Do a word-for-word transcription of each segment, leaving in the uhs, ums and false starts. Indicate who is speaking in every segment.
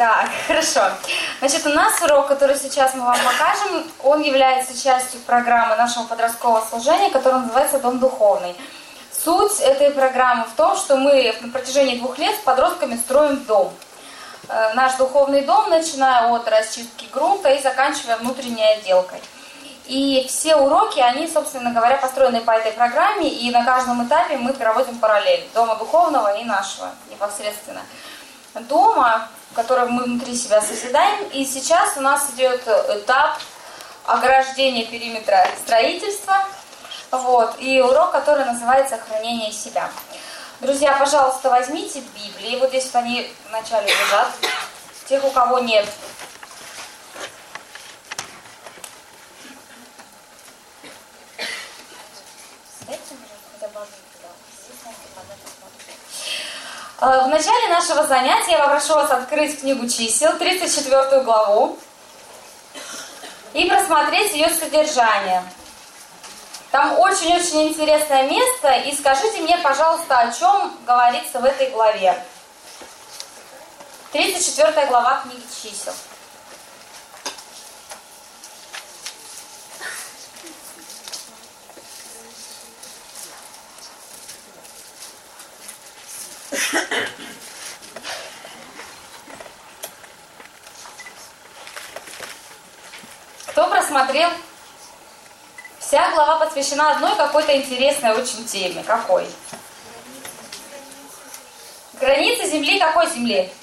Speaker 1: Так, хорошо. Значит, у нас урок, который сейчас мы вам покажем, он является частью программы нашего подросткового служения, которая называется «Дом духовный». Суть этой программы в том, что мы на протяжении двух лет с подростками строим дом. Наш духовный дом, начиная от расчистки грунта и заканчивая внутренней отделкой. И все уроки, они, собственно говоря, построены по этой программе, и на каждом этапе мы проводим параллель дома духовного и нашего непосредственно дома, в котором мы внутри себя созидаем. И сейчас у нас идет этап ограждения периметра строительства, вот, и урок, который называется «Охранение себя». Друзья, пожалуйста, возьмите Библии, вот здесь вот они вначале лежат, тех, у кого нет. В начале нашего занятия я попрошу вас открыть книгу чисел, тридцать четвёртую главу, и просмотреть ее содержание. Там очень-очень интересное место, и скажите мне, пожалуйста, о чем говорится в этой главе. тридцать четвёртая глава книги чисел. Кто просмотрел? Вся глава посвящена одной какой-то интересной очень теме. Какой? Границы земли. Какой земли?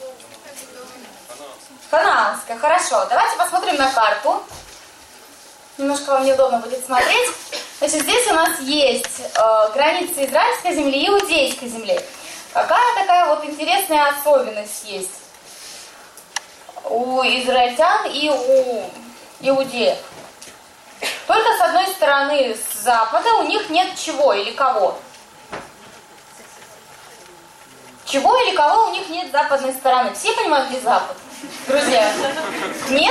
Speaker 1: Ханаанской. Хорошо. Давайте посмотрим на карту. Немножко вам неудобно будет смотреть. Значит, здесь у нас есть э, границы израильской земли и иудейской земли. Какая такая вот интересная особенность есть у израильтян и у иудеев? Только с одной стороны, с запада, у них нет чего или кого. Чего или кого у них нет с западной стороны. Все понимают, где запад? Друзья? Нет?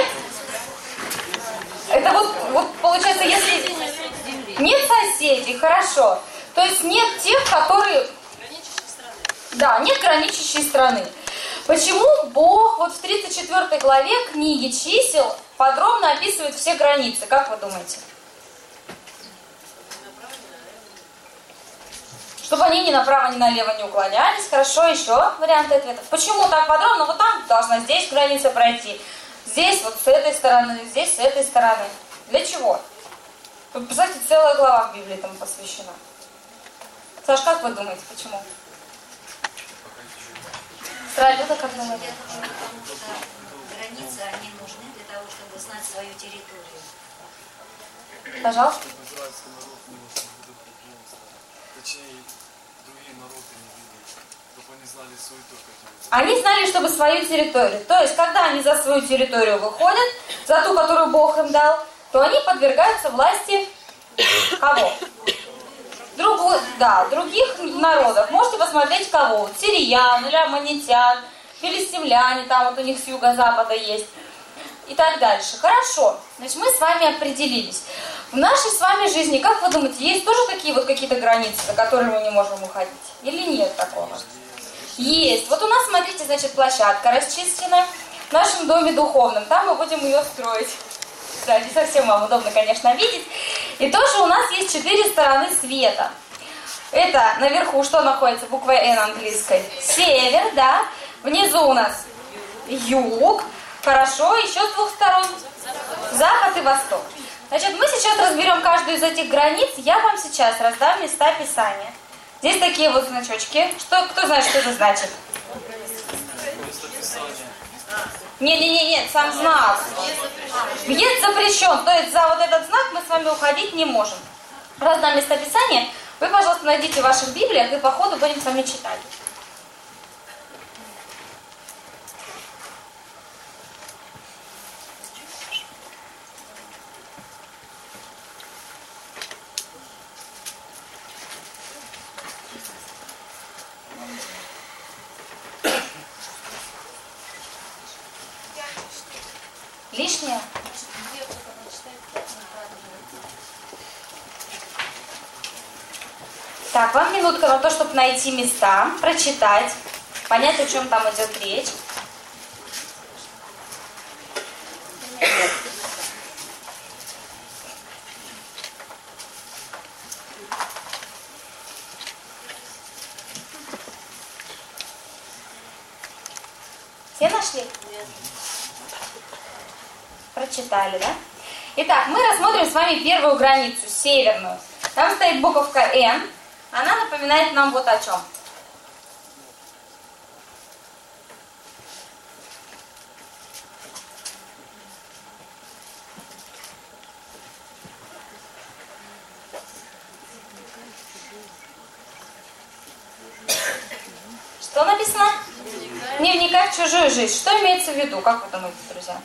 Speaker 1: Это вот, вот получается, если... Нет соседей, хорошо. То есть нет тех, которые... Да, нет граничащей страны. Почему Бог вот в тридцать четвёртой главе книги чисел подробно описывает все границы? Как вы думаете? Чтобы они ни направо, ни налево не уклонялись. Хорошо, еще варианты ответов. Почему так подробно? Вот там должна здесь граница пройти. Здесь вот с этой стороны, здесь с этой стороны. Для чего? Вы представляете, целая глава в Библии этому посвящена. Саш, как вы думаете, почему?
Speaker 2: Люда, как думаете? Потому что границы, они нужны для того, чтобы знать свою территорию.
Speaker 1: Пожалуйста.
Speaker 3: Точнее, другие народы не видели, чтобы они знали свою только территорию.
Speaker 1: Они знали, чтобы свою территорию. То есть, когда они за свою территорию выходят, за ту, которую Бог им дал, то они подвергаются власти кого? Другу, да, других народов. Можете посмотреть кого? Сириян или аммонитян, филистимляне, там вот у них с юго-запада есть. И так дальше. Хорошо. Значит, мы с вами определились. В нашей с вами жизни, как вы думаете, есть тоже такие вот какие-то границы, за которые мы не можем уходить? Или нет такого? Есть. Вот у нас, смотрите, значит, площадка расчищена в нашем доме духовном. Там мы будем ее строить. Да, не совсем вам удобно, конечно, видеть. И тоже у нас есть четыре стороны света. Это наверху что находится? Буква Н английской. Север, да. Внизу у нас юг. Хорошо. Еще с двух сторон. Запад и восток. Значит, мы сейчас разберем каждую из этих границ. Я вам сейчас раздам места Писания. Здесь такие вот значочки. Что, кто знает, что это значит? Не-не-не, сам знак. Въезд запрещен. То есть за вот этот знак мы с вами уходить не можем. Раздам местописание. Вы, пожалуйста, найдите в ваших Библиях и по ходу будем с вами читать. Лишнее? Так, вам минутка на то, чтобы найти места, прочитать, понять, о чем там идет речь. Все нашли? Прочитали, да? Итак, мы рассмотрим с вами первую границу, северную. Там стоит буковка Н. Она напоминает нам вот о чем. Что написано? Не вникать в чужую жизнь. Что имеется в виду? Как вы думаете, друзья?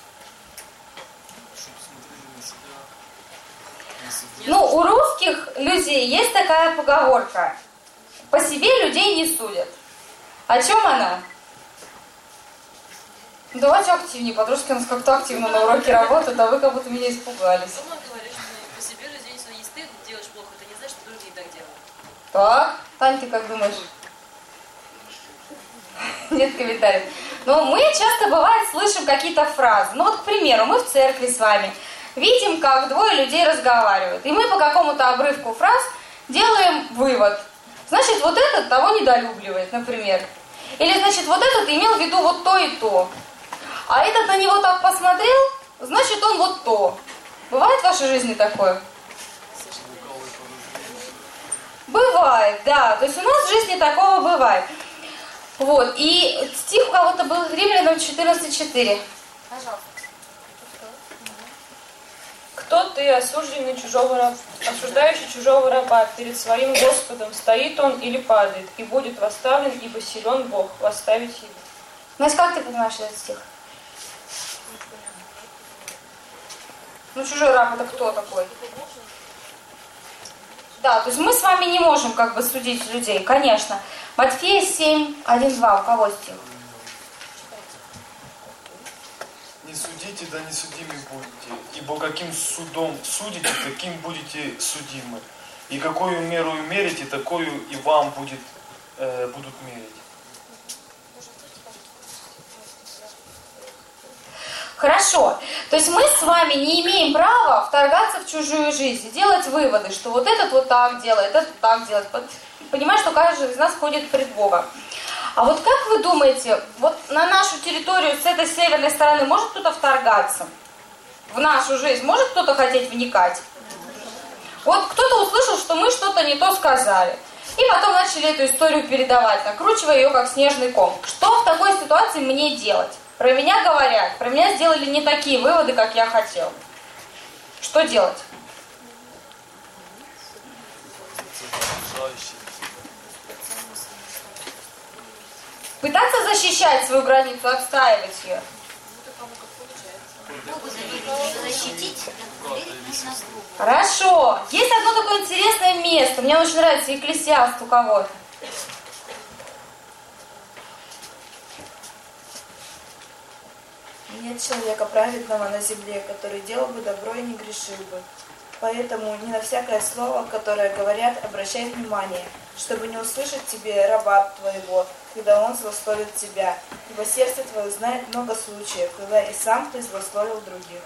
Speaker 1: Ну, у русских людей есть такая поговорка. По себе людей не судят. О чем она? Давайте активнее. Подружки у нас как-то активно на уроке работают, а вы как будто меня испугались.
Speaker 4: Дома говоришь, что по себе людей не судят. Если ты делаешь плохо, это не значит, что другие так делают.
Speaker 1: Так, Тань, ты как думаешь? Нет комментариев. Но мы часто, бывает, слышим какие-то фразы. Ну вот, к примеру, мы в церкви с вами видим, как двое людей разговаривают. И мы по какому-то обрывку фраз делаем вывод. Значит, вот этот того недолюбливает, например. Или, значит, вот этот имел в виду вот то и то. А этот на него так посмотрел, значит, он вот то. Бывает в вашей жизни такое? Бывает, да. То есть у нас в жизни такого бывает. Вот. И стих у кого-то был Римлянам четырнадцать четыре. Пожалуйста.
Speaker 5: Кто ты, осужденный чужого раба, осуждающий чужого раба, перед своим Господом стоит он или падает, и будет восставлен, ибо силен Бог восставить его.
Speaker 1: Настя, как ты понимаешь этот стих? Ну, чужой раб это кто такой? Да, то есть мы с вами не можем как бы судить людей, конечно. Матфея семь, один, два, у кого стих?
Speaker 3: Не судите, да не судимы будете, ибо каким судом судите, таким будете судимы. И какую меру мерите, такую и вам будет, э, будут мерить.
Speaker 1: Хорошо. То есть мы с вами не имеем права вторгаться в чужую жизнь, делать выводы, что вот этот вот так делает, этот так делает. Понимаешь, что каждый из нас ходит пред Богом. А вот как вы думаете, вот на нашу территорию с этой северной стороны может кто-то вторгаться? В нашу жизнь может кто-то хотеть вникать? Вот кто-то услышал, что мы что-то не то сказали. И потом начали эту историю передавать, накручивая ее как снежный ком. Что в такой ситуации мне делать? Про меня говорят, про меня сделали не такие выводы, как я хотел. Что делать? Пытаться защищать свою границу, отстаивать ее.
Speaker 2: Богу защитить, доверить нужно Богу.
Speaker 1: Хорошо. Есть одно такое интересное место. Мне очень нравится Екклесиаст у кого-то.
Speaker 6: Нет человека праведного на земле, который делал бы добро и не грешил бы. Поэтому не на всякое слово, которое говорят, обращай внимание, чтобы не услышать тебе раба твоего, когда он злословит тебя. Ибо сердце твое знает много случаев, когда и сам ты злословил других.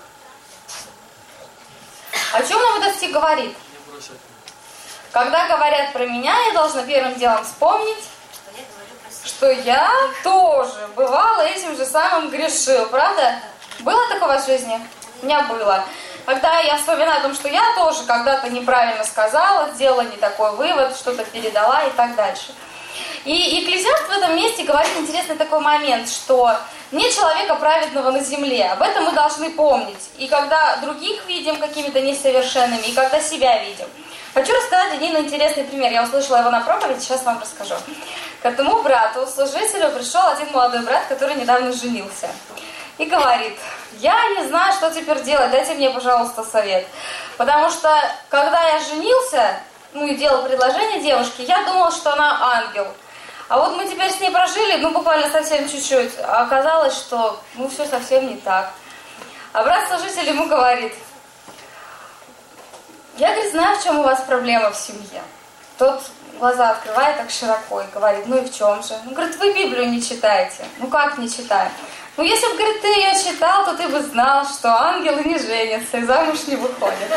Speaker 1: О чем нам этот стих говорит? Когда говорят про меня, я должна первым делом вспомнить, что я тоже бывала этим же самым грешил. Правда? Было такое в вашей жизни? У меня было. Когда я вспоминаю о том, что я тоже когда-то неправильно сказала, сделала не такой вывод, что-то передала и так дальше. И Екклесиаст в этом месте говорит интересный такой момент, что нет человека праведного на земле. Об этом мы должны помнить. И когда других видим какими-то несовершенными, и когда себя видим. Хочу рассказать один интересный пример. Я услышала его на проповеди, сейчас вам расскажу. К этому брату, служителю, пришел один молодой брат, который недавно женился. И говорит: я не знаю, что теперь делать, дайте мне, пожалуйста, совет. Потому что, когда я женился, ну и делал предложение девушке, я думал, что она ангел. А вот мы теперь с ней прожили, ну буквально совсем чуть-чуть, а оказалось, что ну все совсем не так. А брат-служитель ему говорит: я, говорит, знаю, в чем у вас проблема в семье. Тот глаза открывает так широко и говорит: ну и в чем же? Ну, говорит, вы Библию не читаете. Ну как не читаем? Ну если бы, говорит, ты ее читал, то ты бы знал, что ангелы не женятся и замуж не выходят.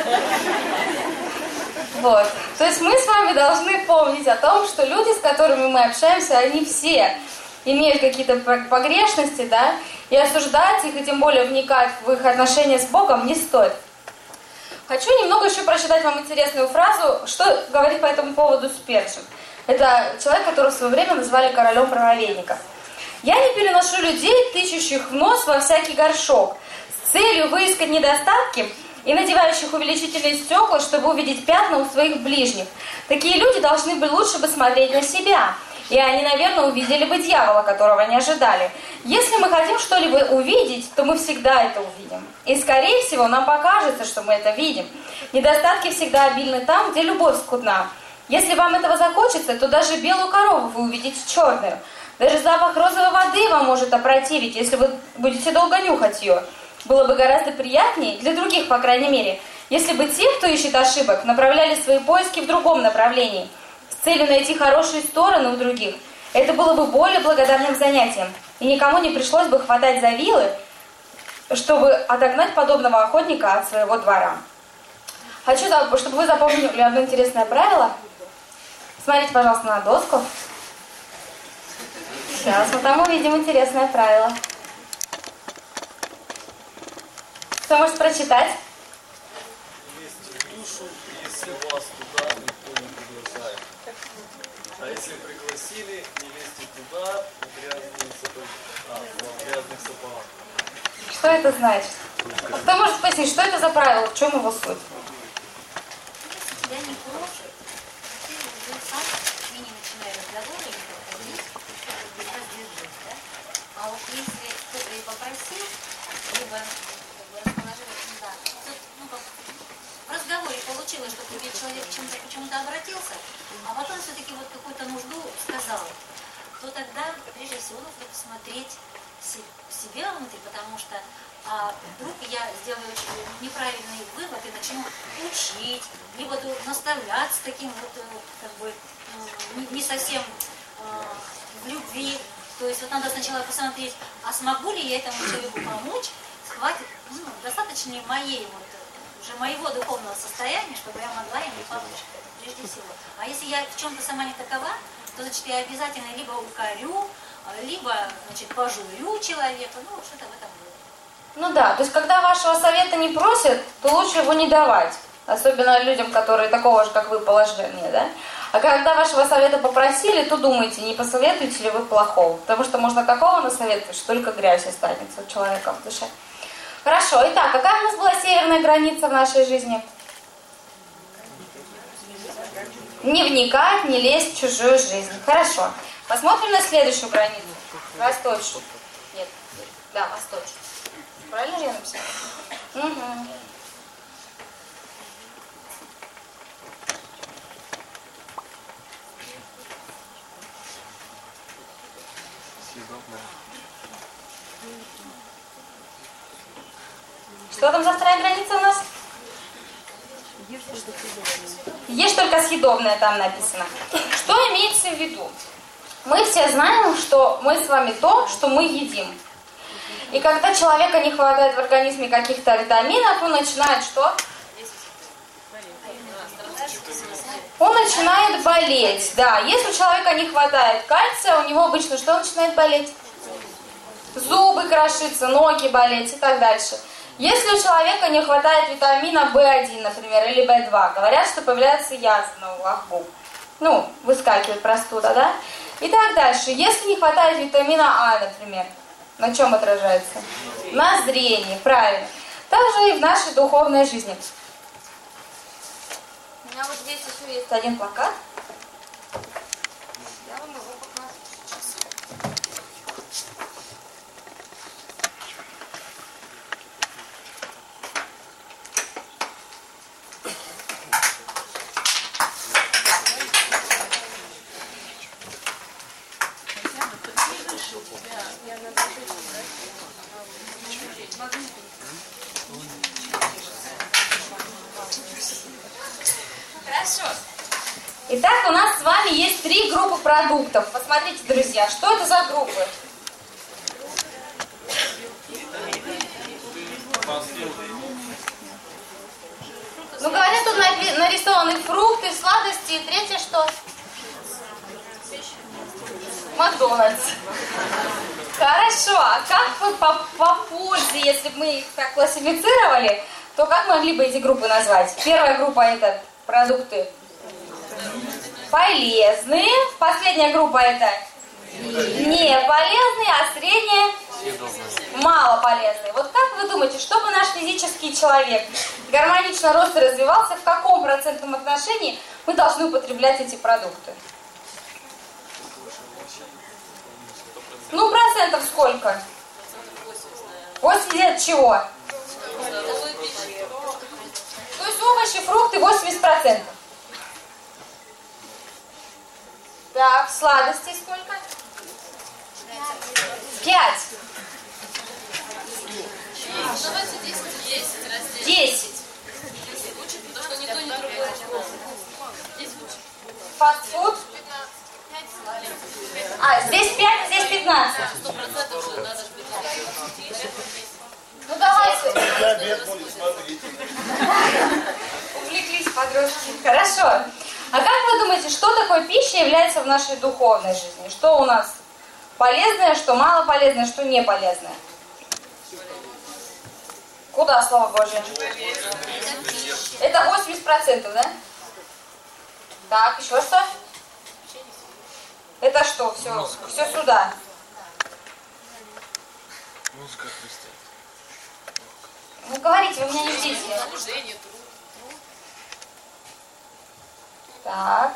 Speaker 1: Вот. То есть мы с вами должны помнить о том, что люди, с которыми мы общаемся, они все имеют какие-то погрешности, да, и осуждать их, и тем более вникать в их отношения с Богом не стоит. Хочу немного еще прочитать вам интересную фразу, что говорит по этому поводу Спержин. Это человек, которого в свое время назвали королем правоведников. «Я не переношу людей, тычущих в нос во всякий горшок, с целью выискать недостатки и надевающих увеличительные стекла, чтобы увидеть пятна у своих ближних. Такие люди должны бы лучше бы смотреть на себя, и они, наверное, увидели бы дьявола, которого не ожидали. Если мы хотим что-либо увидеть, то мы всегда это увидим. И, скорее всего, нам покажется, что мы это видим. Недостатки всегда обильны там, где любовь скудна. Если вам этого захочется, то даже белую корову вы увидите черную. Даже запах розовой воды вам может опротивить, если вы будете долго нюхать ее. Было бы гораздо приятнее, для других, по крайней мере, если бы те, кто ищет ошибок, направляли свои поиски в другом направлении, с целью найти хорошие стороны у других. Это было бы более благодарным занятием, и никому не пришлось бы хватать за вилы, чтобы отогнать подобного охотника от своего двора. Хочу, чтобы вы запомнили одно интересное правило. Смотрите, пожалуйста, на доску. Сейчас мы там увидим интересное правило. Кто может прочитать?
Speaker 7: Лезьте в душу, если вас туда никто не приглашает. А если пригласили, не лезьте туда, в грязные сапоги. А, в грязных сапогах.
Speaker 1: Что это значит? Кто может пояснить, что это за правило, в чем его суть?
Speaker 2: Тебя не просят, ты уже сам с ними начинаешь разговоры или проходить, раздержись, да? А вот если кто-то и попросил, либо как бы расположилась, да, тут, ну, как, в разговоре получилось, что тебе человек чем-то, почему-то обратился, а потом все-таки вот какую-то нужду сказал, то тогда, прежде всего, нужно посмотреть себя внутри, потому что а вдруг я сделаю неправильный вывод и начну учить, либо наставлять с таким вот, как бы, не совсем э, в любви. То есть вот надо сначала посмотреть, а смогу ли я этому человеку помочь, хватит, ну, достаточно ли моей вот, уже моего духовного состояния, чтобы я могла ему помочь, прежде всего. А если я в чем-то сама не такова, то, значит, я обязательно либо укорю, либо, значит, пожурю человека, ну, что-то в этом будет.
Speaker 1: Ну да, то есть когда вашего совета не просят, то лучше его не давать. Особенно людям, которые такого же, как вы, положения, да? А когда вашего совета попросили, то думайте, не посоветуете ли вы плохого. Потому что можно такого насоветовать, что только грязь останется у человека в душе. Хорошо, итак, какая у нас была северная граница в нашей жизни? Не вникать, не лезть в чужую жизнь. Хорошо. Посмотрим на следующую границу. Восточную. Нет, да, восточную. Правильно я написала? Угу. Что там за вторая граница у нас? Ешь только съедобное там написано. Что имеется в виду? Мы все знаем, что мы с вами то, что мы едим. И когда человека не хватает в организме каких-то витаминов, он начинает что? Он начинает болеть. Да, если у человека не хватает кальция, у него обычно что начинает болеть? Зубы крошиться, ноги болеть и так дальше. Если у человека не хватает витамина бэ один, например, или бэ два, говорят, что появляются язвы на углах губ. Ну, выскакивает простуда, да? И так дальше. Если не хватает витамина А, например, на чем отражается? На зрении, правильно. Также и в нашей духовной жизни. У меня вот здесь еще есть один плакат. Я вам его покажу сейчас. Хорошо. Итак, у нас с вами есть три группы продуктов. Посмотрите, друзья, что это за группы? Ну, говорят, тут нарисованы фрукты, сладости. И третье что? Макдональдс. Хорошо, а как вы по, по пользе, если бы мы их так классифицировали, то как могли бы эти группы назвать? Первая группа это продукты полезные, последняя группа это не полезные, а средняя мало полезные. Вот как вы думаете, чтобы наш физический человек гармонично рос и развивался, в каком процентном отношении мы должны употреблять эти продукты? Ну, процентов сколько? восемьдесят от чего? То есть овощи, фрукты восемьдесят процентов. Так, сладостей сколько? пять. десять. Фастфуд? А, здесь пять, здесь пятнадцать. Ну давайте. Увлеклись подростки. Хорошо. А как вы думаете, что такое пища является в нашей духовной жизни? Что у нас полезное, что мало полезное, что не полезное? Куда, Слово Божие? Это восемьдесят процентов, да? Так, еще что? Это что? Все, все сюда.
Speaker 3: Музыка Христа.
Speaker 1: Ну говорите, вы меня не ждите. Так.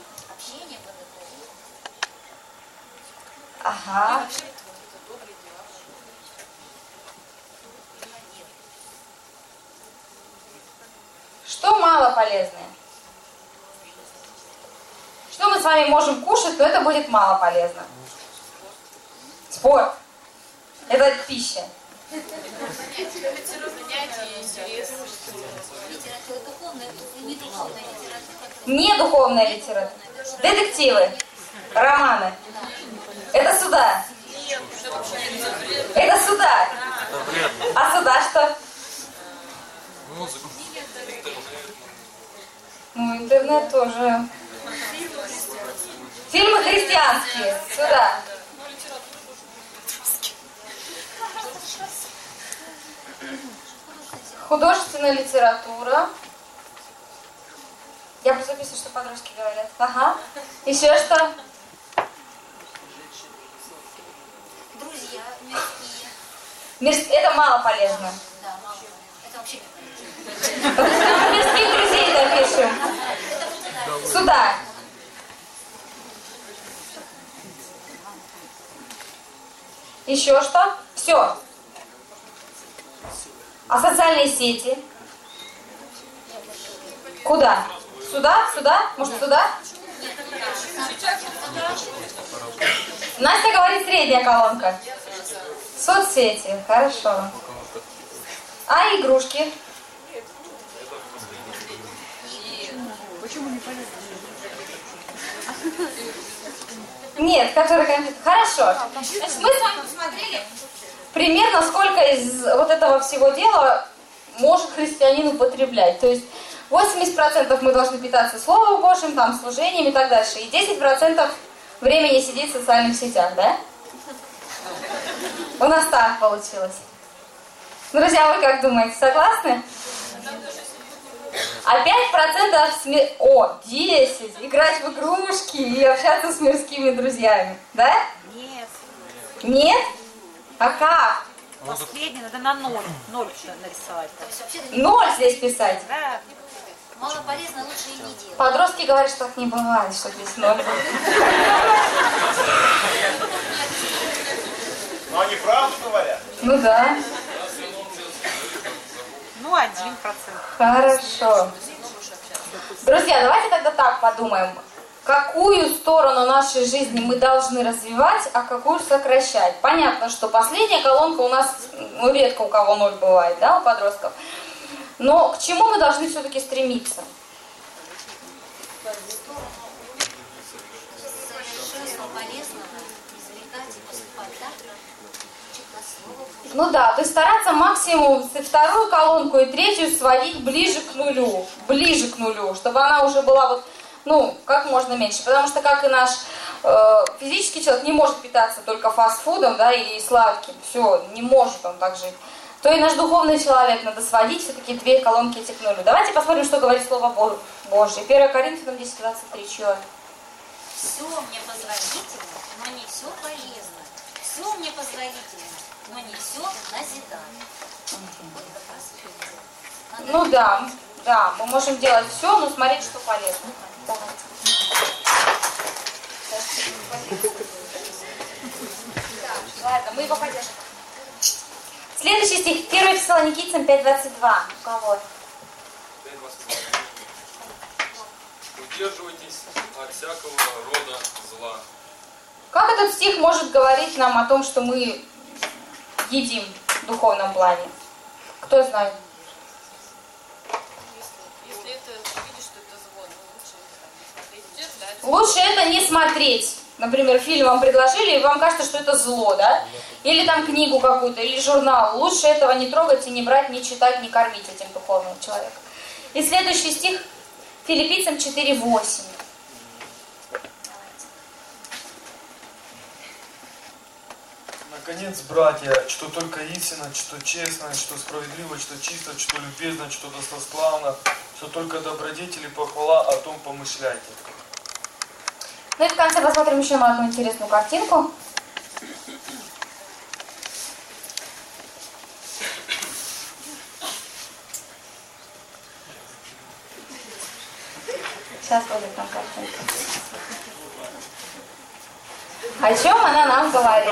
Speaker 1: Ага. Что мало полезное? Что мы с вами можем кушать, но это будет мало полезно? Спорт. Это пища. Не духовная литература. Детективы. Романы. Это сюда. Это сюда. А сюда что? Ну, интернет тоже. Фильмы христианские. Сюда. Художественная литература. Я просто записываю, что подростки говорят. Ага. Еще что?
Speaker 2: Друзья мирские.
Speaker 1: Мирс- Это мало полезно.
Speaker 2: Да, мало. Это вообще не полезно.
Speaker 1: Мы мирских друзей напишем. Сюда. Еще что? Все. А социальные сети? Куда? Сюда? Сюда? Может, сюда? Настя говорит средняя колонка. Соцсети. Хорошо. А игрушки? Нет, которые компьютер. Хорошо. Значит, мы с вами посмотрели примерно сколько из вот этого всего дела может христианин употреблять. То есть восемьдесят процентов мы должны питаться Словом Божьим, там, служением и так дальше. И десять процентов времени сидеть в социальных сетях, да? У нас так получилось. Друзья, вы как думаете, согласны? А пять процентов сме... О, десять! Играть в игрушки и общаться с мирскими друзьями, да?
Speaker 8: Нет.
Speaker 1: Нет? А как?
Speaker 8: Последний надо на ноль. Ноль нарисовать.
Speaker 2: То есть вообще
Speaker 1: Ноль здесь писать.
Speaker 8: Да.
Speaker 2: мало полезно, лучше и не делать.
Speaker 1: Подростки говорят, что так не бывает, что здесь ноль.
Speaker 9: Но они правду говорят.
Speaker 1: Ну да.
Speaker 8: Ну, один процент.
Speaker 1: Хорошо. Друзья, давайте тогда так подумаем. Какую сторону нашей жизни мы должны развивать, а какую сокращать? Понятно, что последняя колонка у нас, ну, редко у кого ноль бывает, да, у подростков. Но к чему мы должны все-таки стремиться?
Speaker 2: Совершенство полезного извлекать и поступать так, читать слово Божье.
Speaker 1: Ну да, то есть стараться максимум вторую колонку и третью сводить ближе к нулю. Ближе к нулю, чтобы она уже была вот, ну, как можно меньше. Потому что, как и наш э, физический человек не может питаться только фастфудом, да, и сладким, все, не может он так жить, то и наш духовный человек надо сводить все-таки две колонки этих нулю. Давайте посмотрим, что говорит Слово Божье. первое Коринфянам десять двадцать три, чье?
Speaker 2: Все мне позволительно, но не все полезно. Все мне позволительно, но не все назидание.
Speaker 1: Ну да, да, мы можем делать все, но смотреть, что полезно. Давайте. Ладно, мы его поддержим. Следующий стих, первое Фессалоникийцам пять двадцать два. У кого?
Speaker 10: Удерживайтесь от всякого рода зла.
Speaker 1: Как этот стих может говорить нам о том, что мы едим в духовном плане? Кто знает?
Speaker 4: Если это видишь, что это зло, ну, лучше не смотреть.
Speaker 1: Лучше это не смотреть. Например, фильм вам предложили, и вам кажется, что это зло, да? Или там книгу какую-то, или журнал. Лучше этого не трогать и не брать, не читать, не кормить этим духовным человеком. И следующий стих Филиппийцам четыре восемь.
Speaker 3: Наконец, братья, что только истинно, что честно, что справедливо, что чисто, что любезно, что достославно, что только добродетели, похвала, о том помышляйте.
Speaker 1: Ну и в конце посмотрим еще на одну интересную картинку. Сейчас будет нам картинка. О чем она нам говорит?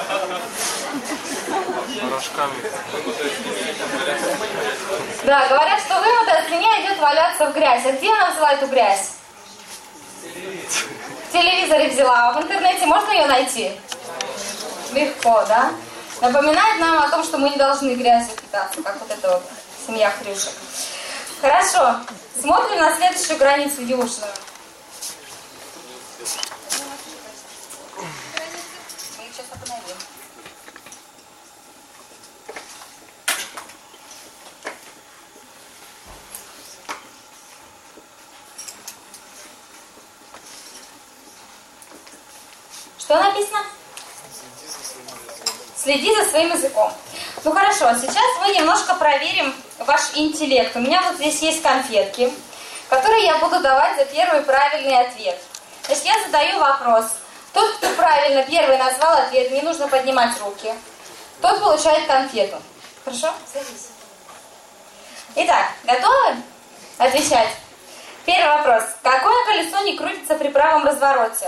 Speaker 1: Да, говорят, что вымытая от меня идет валяться в грязь. А где она взяла эту грязь? В телевизоре взяла. А в интернете можно ее найти? Легко, да? Напоминает нам о том, что мы не должны грязью питаться, как вот эта вот семья хрюшек. Хорошо. Смотрим на следующую границу южную. Мы их сейчас остановим. Что написано? Следи за своим языком. Ну хорошо, сейчас мы немножко проверим ваш интеллект. У меня вот здесь есть конфетки, которые я буду давать за первый правильный ответ. Значит, я задаю вопрос. Тот, кто правильно первый назвал ответ, не нужно поднимать руки, тот получает конфету. Хорошо? Садись. Итак, готовы отвечать? Первый вопрос. Какое колесо не крутится при правом развороте?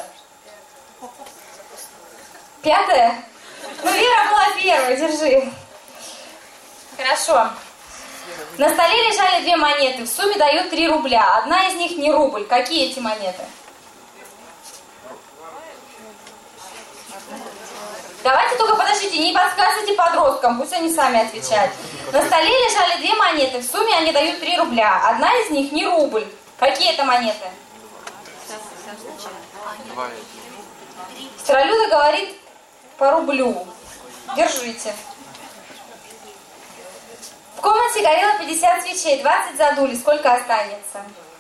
Speaker 1: Пятое? Ну, Вера была первой, держи. Хорошо. На столе лежали две монеты, в сумме дают три рубля. Одна из них не рубль. Какие эти монеты? Давайте только подождите, не подсказывайте подросткам, пусть они сами отвечают. На столе лежали две монеты, в сумме они дают три рубля. Одна из них не рубль. Какие это монеты? Стролюда говорит по рублю. Держите. В комнате горело пятьдесят свечей, двадцать задули. Сколько останется?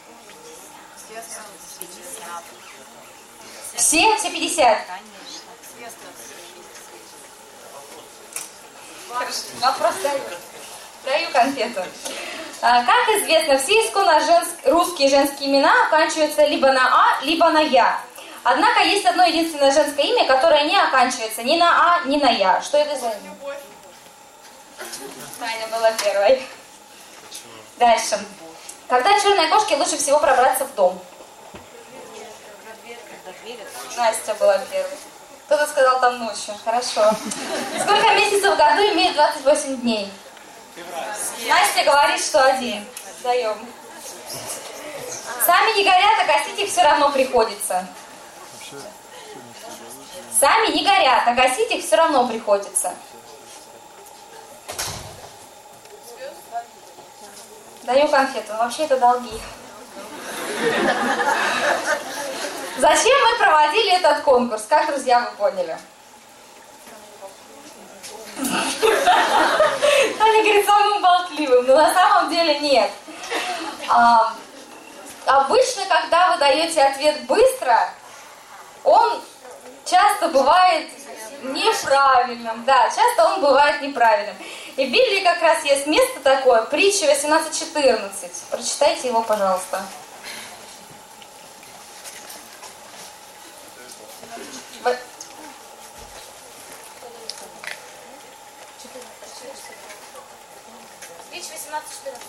Speaker 1: Все? Все пятьдесят? Хорошо. Вопрос даю. Даю конфету. А, как известно, все исконно женск... русские женские имена оканчиваются либо на А, либо на Я. Однако есть одно единственное женское имя, которое не оканчивается ни на А, ни на Я. Что это за имя? Таня была первой. Дальше. Когда черной кошке лучше всего пробраться в дом? Настя была первой. Кто-то сказал там ночью. Хорошо. Сколько месяцев в году имеет двадцать восемь дней? Настя говорит, что один. Даем. Сами не горят, а гасить их все равно приходится. Сами не горят, а гасить их все равно приходится. Даю конфету. Вообще это долги. Зачем мы проводили этот конкурс? Как, друзья, вы поняли? Таня говорит, самым болтливым, но на самом деле нет. А, обычно, когда вы даете ответ быстро, он часто бывает неправильным. Да, часто он бывает неправильным. И в Библии как раз есть место такое, притча восемнадцать четырнадцать. Прочитайте его, пожалуйста.
Speaker 2: Притча восемнадцать четырнадцать.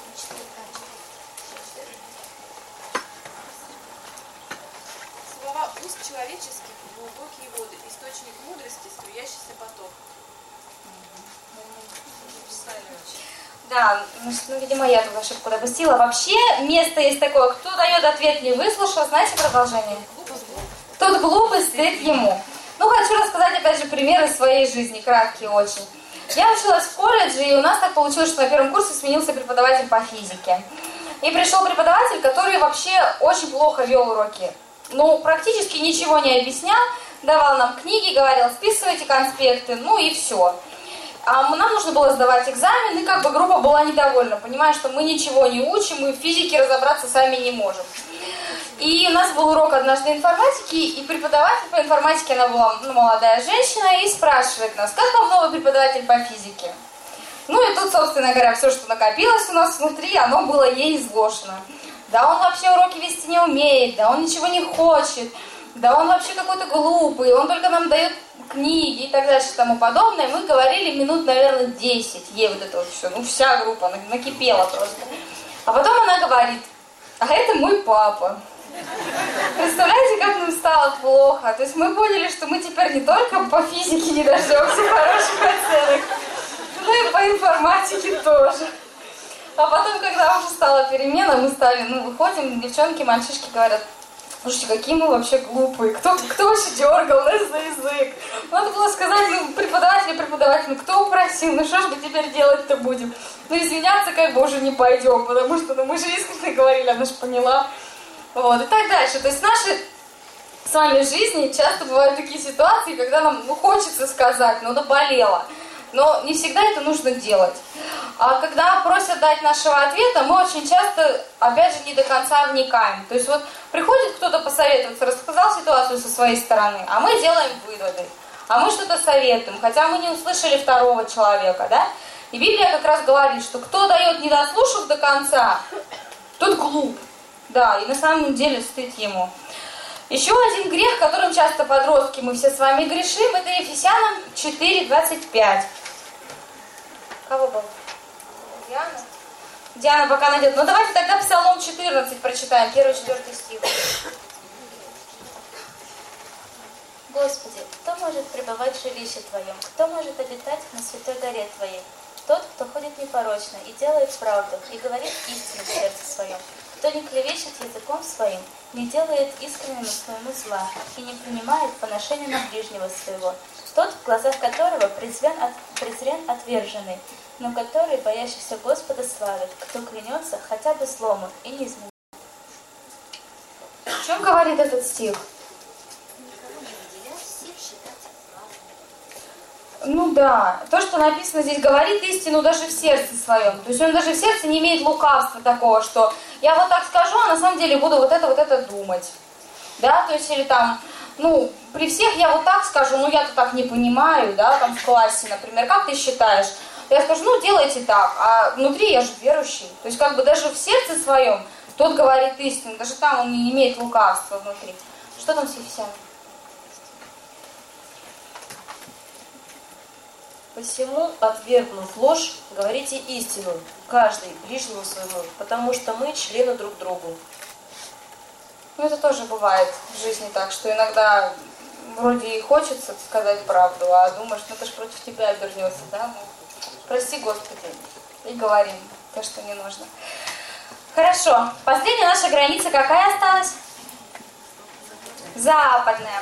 Speaker 4: Слова уст человеческих, глубокие воды, источник мудрости, струящийся поток.
Speaker 1: Да, ну, видимо, я тут ошибку допустила. Вообще, место есть такое, кто дает ответ, не выслушал, знаете продолжение? Тот глупый стыд ему. Ну, хочу рассказать, опять же, примеры своей жизни, краткие очень. Я училась в колледже, и у нас так получилось, что на первом курсе сменился преподаватель по физике. И пришел преподаватель, который вообще очень плохо вел уроки. Ну, практически ничего не объяснял, давал нам книги, говорил, списывайте конспекты, ну и все. А нам нужно было сдавать экзамен, и как бы группа была недовольна, понимая, что мы ничего не учим, мы в физике разобраться сами не можем. И у нас был урок однажды информатики, и преподаватель по информатике, она была ну, молодая женщина, и спрашивает нас, как вам новый преподаватель по физике? Ну и тут, собственно говоря, все, что накопилось у нас внутри, оно было ей изложено. Да он вообще уроки вести не умеет, да он ничего не хочет, да он вообще какой-то глупый, он только нам дает книги и так дальше и тому подобное. Мы говорили минут, наверное, десять, ей вот это вот все, ну вся группа накипела просто. А потом она говорит, а это мой папа. Представляете, как нам стало плохо? То есть мы поняли, что мы теперь не только по физике не дождемся хороших оценок, но и по информатике тоже. А потом, когда уже стала перемена, мы стали, ну, выходим, девчонки, мальчишки говорят, слушайте, какие мы вообще глупые, кто, кто вообще дергал нас за язык? Надо было сказать, ну, преподаватель и преподаватель, ну, кто упросил, ну, что ж мы теперь делать-то будем? Ну, извиняться как бы уже не пойдем, потому что, ну, мы же искренне говорили, она же поняла. Вот, и так дальше. То есть в нашей с вами жизни часто бывают такие ситуации, когда нам, ну, хочется сказать, ну, наболело. Но не всегда это нужно делать. А когда просят дать нашего ответа, мы очень часто, опять же, не до конца вникаем. То есть вот приходит кто-то посоветоваться, рассказал ситуацию со своей стороны, а мы делаем выводы. А мы что-то советуем, хотя мы не услышали второго человека, да? И Библия как раз говорит, что кто дает, не дослушав до конца, тот глуп. Да, и на самом деле стыд ему. Еще один грех, которым часто подростки мы все с вами грешим, это Ефесянам четыре двадцать пять. Кого был? Диана? Диана пока найдет. Ну давайте тогда Псалом четырнадцать прочитаем, первый-четвертый стих.
Speaker 11: Господи, кто может пребывать в жилище Твоем? Кто может обитать на святой горе Твоей? Тот, кто ходит непорочно и делает правду, и говорит истину в сердце своем. Кто не клевещет языком своим, не делает искреннему своему зла и не принимает поношения на ближнего своего. Тот, в глазах которого презрен, от, презрен отверженный, но который, боящийся Господа, славит, кто клянется хотя бы злому и не изменяет.
Speaker 1: О чем говорит этот стих? Ну да, то, что написано здесь, говорит истину даже в сердце своем. То есть он даже в сердце не имеет лукавства такого, что я вот так скажу, а на самом деле буду вот это, вот это думать. Да, то есть или там, ну, при всех я вот так скажу, ну я-то так не понимаю, да, там в классе, например, как ты считаешь? Я скажу, ну делайте так, а внутри я же верующий. То есть как бы даже в сердце своем тот говорит истину, даже там он не имеет лукавства внутри. Что там с Ефесянами?
Speaker 12: Посему, отвергнув ложь, говорите истину, каждый ближнему своему, потому что мы члены друг другу.
Speaker 1: Ну, это тоже бывает в жизни так, что иногда вроде и хочется сказать правду, а думаешь, ну это ж против тебя обернется, да? Ну, прости, Господи, и говорим то, что не нужно. Хорошо, последняя наша граница какая осталась? Западная.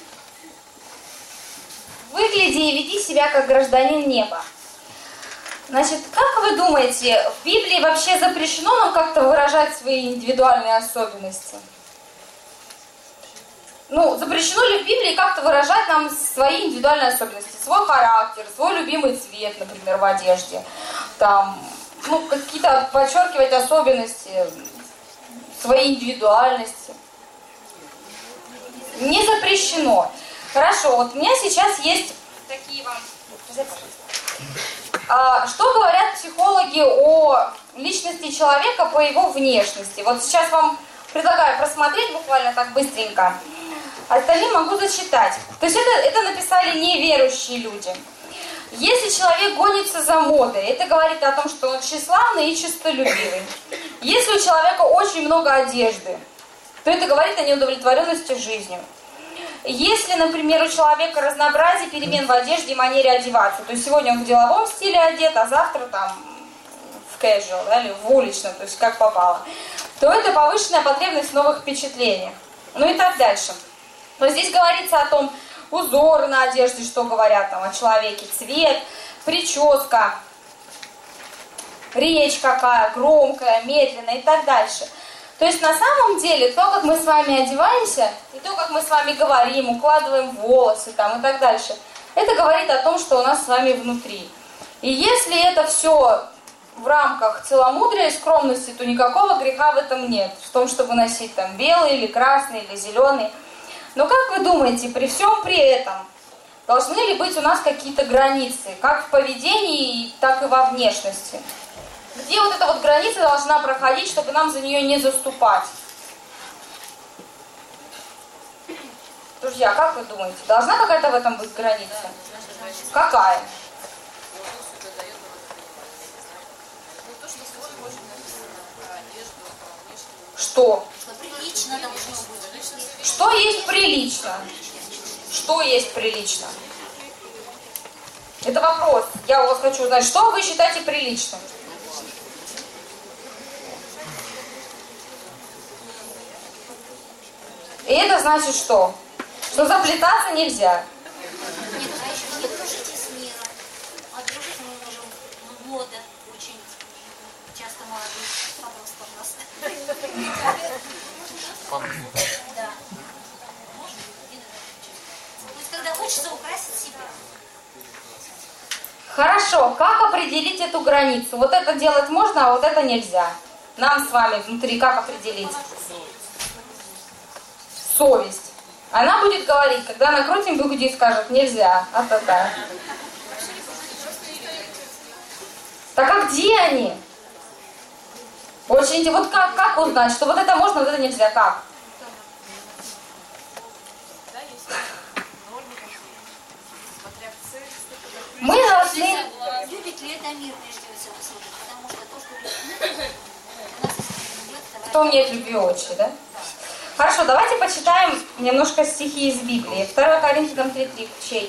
Speaker 1: Выгляди и веди себя как гражданин неба. Значит, как вы думаете, в Библии вообще запрещено нам как-то выражать свои индивидуальные особенности? Ну, запрещено ли в Библии как-то выражать нам свои индивидуальные особенности? Свой характер, свой любимый цвет, например, в одежде. Там, ну, какие-то подчеркивать особенности, свои индивидуальности. Не запрещено. Хорошо, вот у меня сейчас есть такие вам... А, что говорят психологи о личности человека по его внешности? Вот сейчас вам предлагаю просмотреть буквально так быстренько. Остальные могу зачитать. То есть это, это написали неверующие люди. Если человек гонится за модой, это говорит о том, что он тщеславный и честолюбивый. Если у человека очень много одежды, то это говорит о неудовлетворенности жизнью. Если, например, у человека разнообразие перемен в одежде и манере одеваться, то есть сегодня он в деловом стиле одет, а завтра там в casual, да, или в уличном, то есть как попало, то это повышенная потребность в новых впечатлениях. Ну и так дальше. Но здесь говорится о том, узоры на одежде, что говорят там о человеке, цвет, прическа, речь какая, громкая, медленная и так дальше. То есть на самом деле то, как мы с вами одеваемся, и то, как мы с вами говорим, укладываем волосы там, и так дальше, это говорит о том, что у нас с вами внутри. И если это все в рамках целомудрия и скромности, то никакого греха в этом нет. В том, чтобы носить там белый или красный или зеленый. Но как вы думаете, при всем при этом должны ли быть у нас какие-то границы, как в поведении, так и во внешности? Где вот эта вот граница должна проходить, чтобы нам за нее не заступать? Друзья, как вы думаете, должна какая-то в этом быть граница? Какая? Что?
Speaker 2: Прилично должно быть.
Speaker 1: Что есть прилично? Что есть прилично? Это вопрос. Я у вас хочу узнать, что вы считаете приличным? И это значит что? Что заплетаться нельзя.
Speaker 2: Нет, а еще не дружите с миром, а дружить мы можем. Ну, мода очень часто молодых подростков у нас. Да. То есть, когда хочется украсить себя.
Speaker 1: Хорошо, как определить эту границу? Вот это делать можно, а вот это нельзя. Нам с вами внутри как определить? Совесть. Она будет говорить, когда накрутим бигуди и скажет, нельзя, а та-та. Так а где они? Очень, вот как, как узнать, что вот это можно, вот это нельзя, как? Мы должны...
Speaker 2: Любит ли это мир, прежде всего, слушать? Потому что то, что любит мир, у нас есть...
Speaker 1: Кто умеет любви очи, да? Хорошо, давайте почитаем немножко стихи из Библии. второе Коринфянам три три. Чей?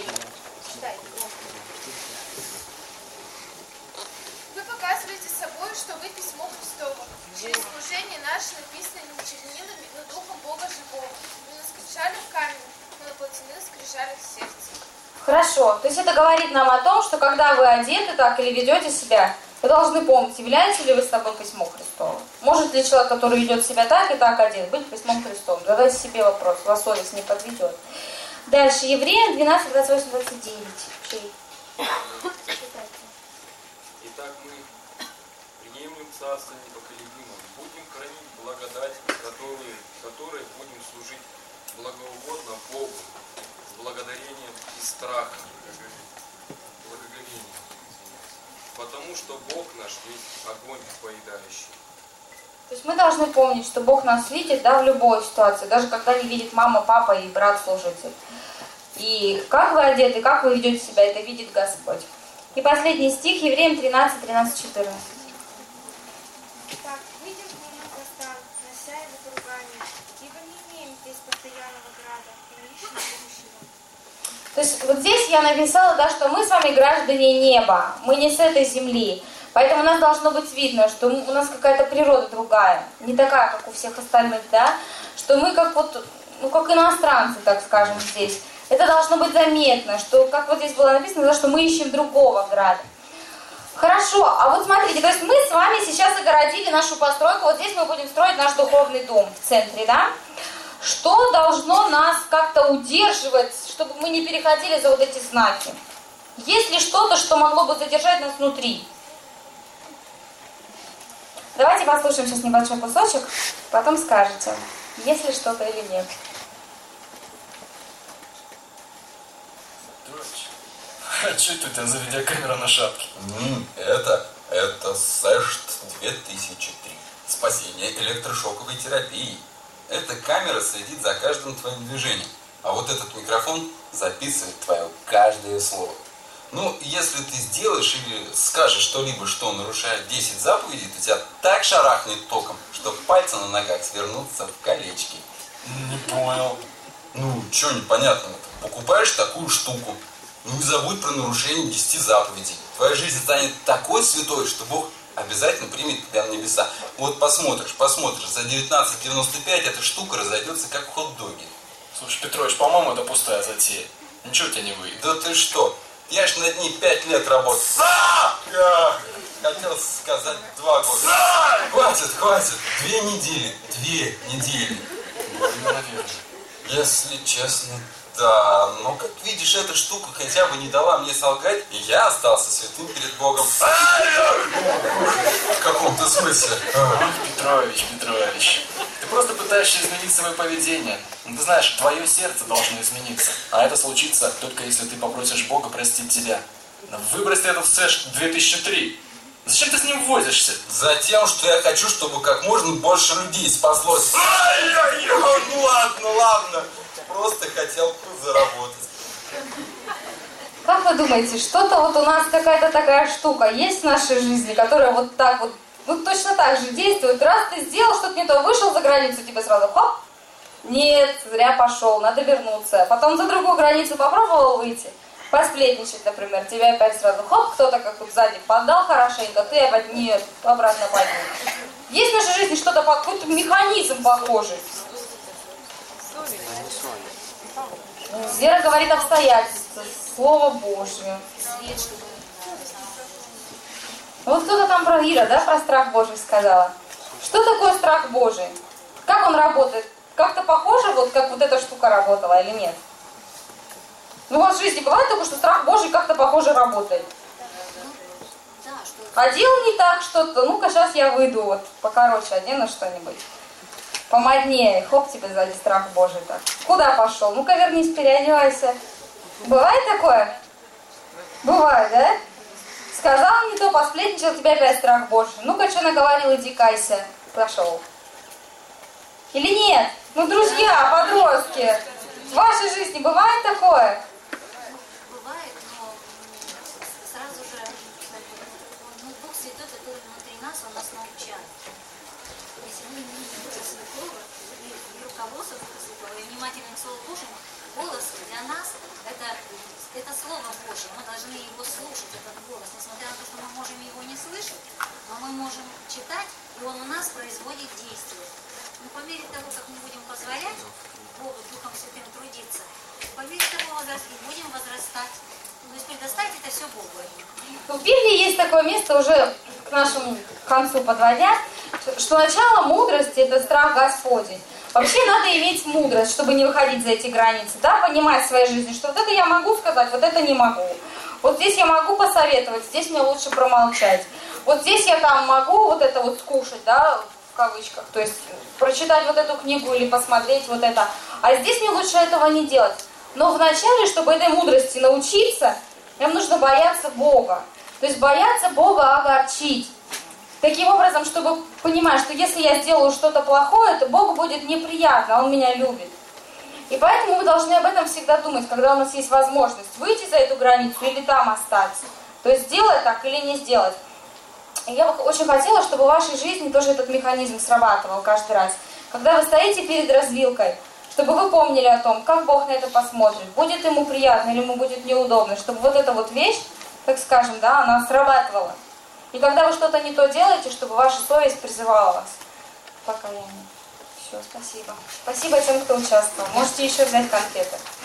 Speaker 4: Вы показываете собой, что вы письмо Христово. Через служение наше написано не чернилами, но Духом Бога живого. Не на скрижалях камня, но на плотяных скрижалях сердца.
Speaker 1: Хорошо, то есть это говорит нам о том, что когда вы одеты так или ведете себя, вы должны помнить, являетесь ли вы с собой письмом Христовым. Может ли человек, который ведет себя так и так одет, быть письмом Христовым? Задайте себе вопрос, вас совесть не подведет. Дальше, Евреям двенадцать, двадцать восемь, двадцать девять. Чей?
Speaker 10: Итак, мы приемлем Царство непоколебимое, будем хранить благодать, которой, которой будем служить благоугодно Богу, с благодарением и страхом, благоговением. Потому что Бог наш есть огонь поедающий.
Speaker 1: То есть мы должны помнить, что Бог нас видит, да, в любой ситуации, даже когда не видит мама, папа и брат-служитель. И как вы одеты, как вы ведете себя, это видит Господь. И последний стих, Евреям тринадцать, тринадцать, четырнадцать.
Speaker 13: Так, выйдем к нему простан, нося его поругание, ибо не имеем здесь постоянного града и личного будущего.
Speaker 1: То есть вот здесь я написала, да, что мы с вами граждане неба, мы не с этой земли. Поэтому у нас должно быть видно, что у нас какая-то природа другая, не такая, как у всех остальных, да, что мы как вот, ну как иностранцы, так скажем, здесь. Это должно быть заметно, что, как вот здесь было написано, да, что мы ищем другого града. Хорошо, а вот смотрите, то есть мы с вами сейчас огородили нашу постройку, вот здесь мы будем строить наш духовный дом в центре, да? Что должно нас как-то удерживать, чтобы мы не переходили за вот эти знаки? Есть ли что-то, что могло бы задержать нас внутри? Давайте послушаем сейчас небольшой кусочек, потом скажете, есть ли что-то или нет.
Speaker 14: А что это у тебя за видеокамера на шапке?
Speaker 15: Mm, это, это сэшт две тысячи три. Спасение электрошоковой терапии. Эта камера следит за каждым твоим движением. А вот этот микрофон записывает твое каждое слово. Ну, если ты сделаешь или скажешь что-либо, что нарушает десять заповедей, то тебя так шарахнет током, что пальцы на ногах свернутся в колечки.
Speaker 14: Не понял.
Speaker 15: Ну, что непонятного-то? Покупаешь такую штуку, ну и забудь про нарушение десяти заповедей. Твоя жизнь станет такой святой, что Бог обязательно примет тебя в небеса. Вот посмотришь, посмотришь, за девятнадцать девяносто пять эта штука разойдется как хот-доги.
Speaker 14: Слушай, Петрович, по-моему, это пустая затея. Ничего у тебя не выйдет.
Speaker 15: Да ты что? Я ж над ней пять лет работал. А! Хотел сказать два года. Хватит, хватит. Две недели. Две недели.
Speaker 14: Ну, наверное.
Speaker 15: Если честно, да. Но, как видишь, эта штука хотя бы не дала мне солгать, и я остался святым перед Богом. В каком-то смысле.
Speaker 14: Петрович, Петрович, ты просто пытаешься изменить свое поведение. Ну, ты знаешь, твое сердце должно измениться. А это случится только если ты попросишь Бога простить тебя. Но выбрось ты это в сэшт две тысячи три. Зачем ты с ним возишься?
Speaker 15: Затем, что я хочу, чтобы как можно больше людей спаслось. Ай-яй-яй, ну ладно, ладно. Просто хотел заработать.
Speaker 1: Как вы думаете, что-то вот у нас какая-то такая штука есть в нашей жизни, которая вот так вот, вот точно так же действует? Раз ты сделал что-то не то, вышел за границу, тебе сразу хоп, нет, зря пошел, надо вернуться. Потом за другую границу попробовал выйти, посплетничать, например, тебе опять сразу хоп, кто-то как тут сзади поддал хорошенько, ты опять нет, обратно поднял. Есть в нашей жизни что-то, какой-то механизм похожий. Вера говорит обстоятельства, Слово Божье. Вот кто-то там про Ира, да, про страх Божий сказала. Что такое страх Божий? Как он работает? Как-то похоже, вот как вот эта штука работала или нет? Ну, у вас в жизни бывает такое, что страх Божий как-то похоже работает? А делал не так что-то, ну-ка сейчас я выйду, вот покороче одену что-нибудь. Помоднее, хоп, тебе сзади страх Божий так. Куда пошел? Ну-ка вернись, переодевайся. Бывает такое? Бывает, да? Сказал не то, посплетничал, тебе опять страх Божий. Ну-ка, что наговорил, иди кайся. Пошел. Или нет? Ну, друзья, подростки, в вашей жизни бывает такое?
Speaker 2: Бывает, но сразу же, ну, Дух Святой, который внутри нас, Он нас научает. Если мы не видим Духа Святого и руководство Духа Святого, и внимательным к Слову Божьему, голос для нас это, это Слово Божье. Мы должны его слушать, этот голос, несмотря на то, что мы можем его не слышать, но мы можем читать, и он у нас производит действие. Но по мере того, как мы будем позволять Богу Духом Святым трудиться, по мере того и будем возрастать. То есть предоставить это все Богу.
Speaker 1: В Библии есть такое место, уже к нашему концу подводя, что начало мудрости – это страх Господень. Вообще надо иметь мудрость, чтобы не выходить за эти границы, да, понимать в своей жизни, что вот это я могу сказать, вот это не могу. Вот здесь я могу посоветовать, здесь мне лучше промолчать. Вот здесь я там могу вот это вот скушать, да, в кавычках, то есть прочитать вот эту книгу или посмотреть вот это. А здесь мне лучше этого не делать. Но вначале, чтобы этой мудрости научиться, нам нужно бояться Бога. То есть бояться Бога огорчить. Таким образом, чтобы понимать, что если я сделаю что-то плохое, то Богу будет неприятно, Он меня любит. И поэтому мы должны об этом всегда думать, когда у нас есть возможность выйти за эту границу или там остаться. То есть сделать так или не сделать. И я бы очень хотела, чтобы в вашей жизни тоже этот механизм срабатывал каждый раз. Когда вы стоите перед развилкой, чтобы вы помнили о том, как Бог на это посмотрит, будет ему приятно или ему будет неудобно, чтобы вот эта вот вещь, так скажем, да, она срабатывала. И когда вы что-то не то делаете, чтобы ваша совесть призывала вас к покаянию. Все, спасибо. Спасибо тем, кто участвовал. Можете еще взять конфеты.